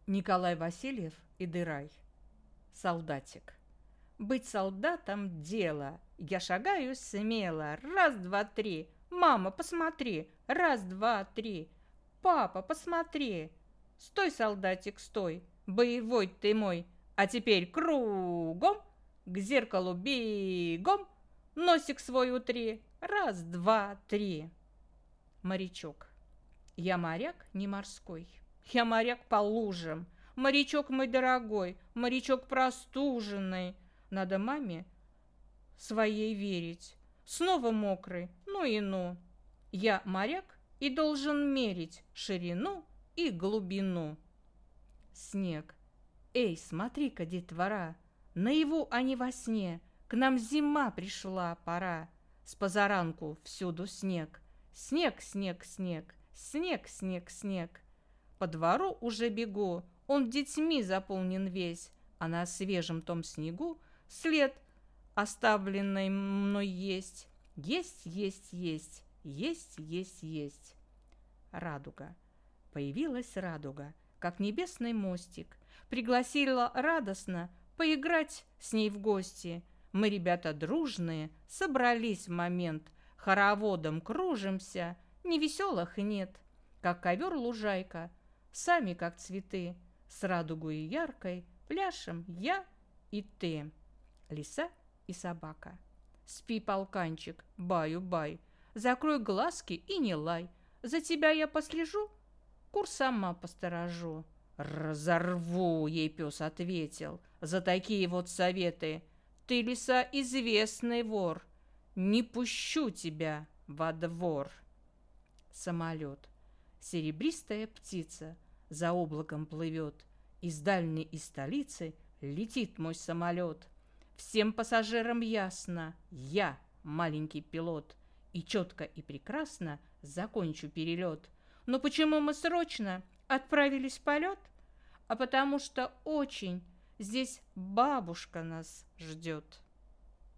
Николай Васильев и Дырай. Солдатик. Быть солдатом дело. Я шагаю смело. Раз, два, три. Мама, посмотри. Раз, два, три. Папа, посмотри. Стой, солдатик, стой. Боевой ты мой. А теперь кругом. К зеркалу бегом. Носик свой утри. Раз, два, три. Морячок. Я моряк не морской. Я моряк по лужам. Морячок мой дорогой, морячок простуженный. Надо маме своей верить. Снова мокрый, ну и ну. Я моряк и должен мерить ширину и глубину. Снег. Эй, смотри-ка, детвора, наяву, а не во сне. К нам зима пришла, пора. С позаранку всюду снег. Снег, снег, снег, снег, снег, снег. По двору уже бегу, он детьми заполнен весь, а на свежем том снегу след, оставленный мной есть. Есть, есть, есть, есть, есть, есть. Радуга. Появилась радуга, как небесный мостик. Пригласила радостно поиграть с ней в гости. Мы, ребята дружные, собрались в момент. Хороводом кружимся, невеселых нет. Как ковер лужайка, сами как цветы. С радугой яркой пляшем я и ты. Лиса и собака. Спи, полканчик, баю-бай. Закрой глазки и не лай. За тебя я послежу, кур сама посторожу. Разорву, ей пес ответил, за такие вот советы. Ты, лиса, известный вор. Не пущу тебя во двор. Самолет. Серебристая птица за облаком плывет. Из дальней из столицы летит мой самолет. Всем пассажирам ясно, я маленький пилот, и четко и прекрасно закончу перелет. Но почему мы срочно отправились в полет? А потому что очень здесь бабушка нас ждет.